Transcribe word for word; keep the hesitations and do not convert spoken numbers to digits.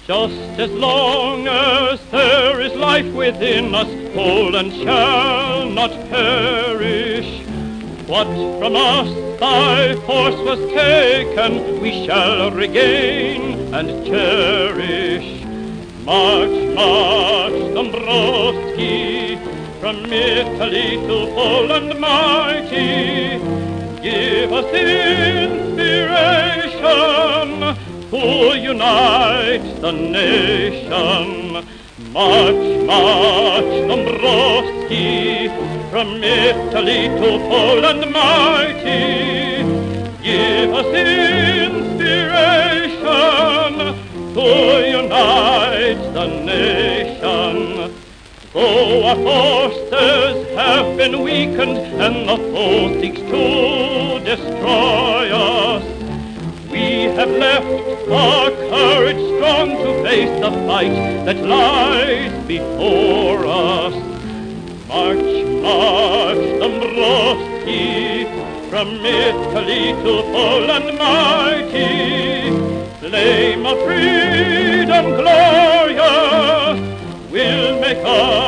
Just as long as there is life within us, Poland shall not perish. What from us by force was taken, we shall regain and cherish. March, march, Dąbrowski, from Italy to Poland mighty. Give us inspiration to unite the nation. March, march, Dąbrowski, from Italy to Poland mighty. Give us inspiration to unite the nation. Though our forces have been weakened and the foe seeks to destroy us, we have left our courage strong to face the fight that lies before us. March, march, Dąbrowski, from Italy to Poland mighty. Flame of freedom glorious will make us